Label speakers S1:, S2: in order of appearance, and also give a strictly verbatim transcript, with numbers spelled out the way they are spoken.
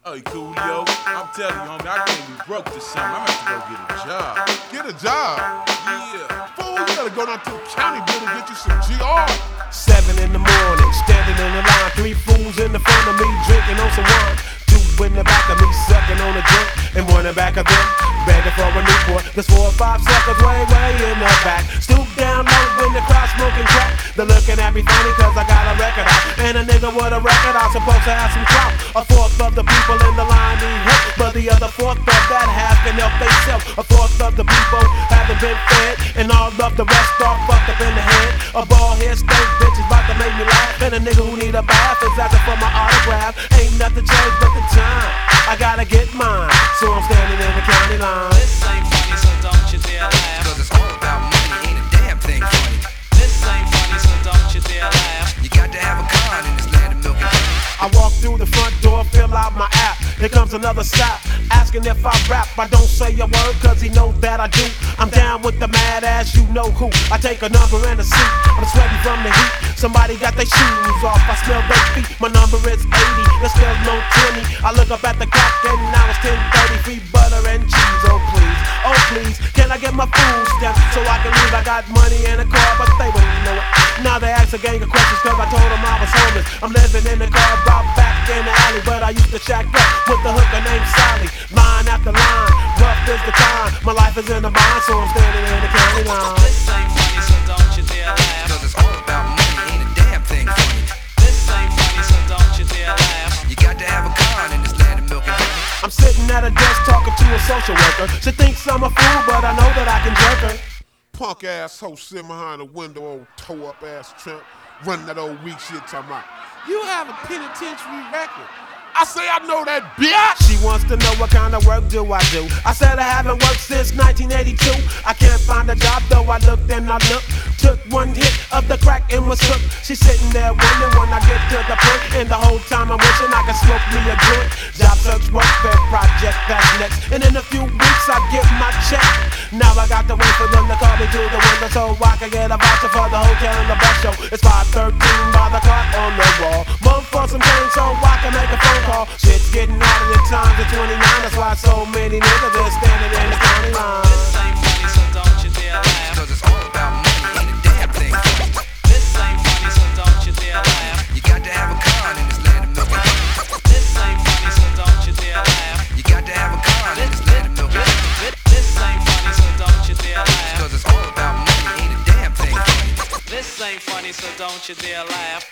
S1: Hey, Coolio, I'm telling you, homie, I can't be broke this summer. I'm gonna have to go get a job.
S2: Get a job?
S1: Yeah.
S2: Fool, you gotta go down to the county building and get you some G R.
S3: Seven in the morning, standing in the line. Three fools in the front of me, drinking on some wine. Two in the back of me, sucking on a drink. And one in the back of them, begging for a Newport. There's four or five suckers way, way in the back. Stoop down low in the crowd smoking crack. They're looking at me funny cause I got a record out. And a nigga with a record out supposed to have some clout. A fourth of the people in the line need help, but the other fourth of that half can help theyself. A fourth of the people haven't been fed, and all of the rest are fucked up in the head. A bald head stank bitch is about to make me laugh, and a nigga who need a bath is asking for my autograph. Ain't nothing changed but the time. I gotta get mine, so I'm standing in the county line.
S4: This ain't funny, so don't you dare laugh.
S5: Cause it's all about money, ain't a damn thing funny.
S4: This ain't funny, so don't you dare laugh.
S5: You got to have a con in this land of milk and honey.
S3: I walk through the front door, fill out my app. Here comes another sap, asking if I rap. I don't say a word cause he knows that I do. I'm down with the mad ass, you know who. I take a number and a seat, I'm sweating from the heat. Somebody got their shoes off, I smell their feet. My number is eighty, there's still no twenty. I look up at the clock and now it's ten thirty. Free butter and cheese, oh please, oh please. Can I get my food stamp so I can leave? I got money in the car, but they don't know it. Now they ask a gang of questions cause I told them I was homeless. I'm living in the car, out back in the alley, but I used to shack up with the hooker named Sally. Line after line, rough is the time. My life is in the bind, so I'm standing in the county line.
S4: This ain't funny, so don't you dare laugh.
S5: Cause it's all about money, ain't a damn thing funny.
S4: This ain't funny, so don't you dare laugh.
S5: You got to have a con in this land of milk and honey.
S3: I'm sitting at a desk talking to a social worker. She thinks I'm a fool, but I know that I can jerk her.
S2: Punk ass hoe sitting behind the window, old toe up ass tramp, running that old weak shit talking about, you have a penitentiary record. I say I know that bitch.
S3: She wants to know what kind of work do I do. I said I haven't worked since nineteen eighty-two. I can't find a job though I looked and I looked. Took one hit of the crack and was hooked. She's sitting there wondering when I get to the point. And the whole time I'm wishing I could smoke me a joint. Job search, work, fair project, that's next. And in a few weeks I get my check. Now I got to wait for them to call me to the window so I can get a voucher for the hotel and the bus show. It's five thirteen by the clock on the wall. Move for some change so I can make a phone call. Shit's getting harder than times at twenty-nine. That's why so many niggas are standing in the county line.
S4: This ain't funny, so don't you dare laugh.
S5: Cause it's all about money, ain't a damn thing funny.
S4: This ain't funny, so don't you dare laugh.
S5: You got to have a con in this land of milk and honey.
S4: This ain't funny, so don't you dare laugh.
S5: You got to have a con in this land of milk and honey.
S4: This ain't funny, so don't you dare laugh.
S5: Cause it's all about money, ain't a damn thing funny.
S4: This ain't funny, so don't you dare laugh.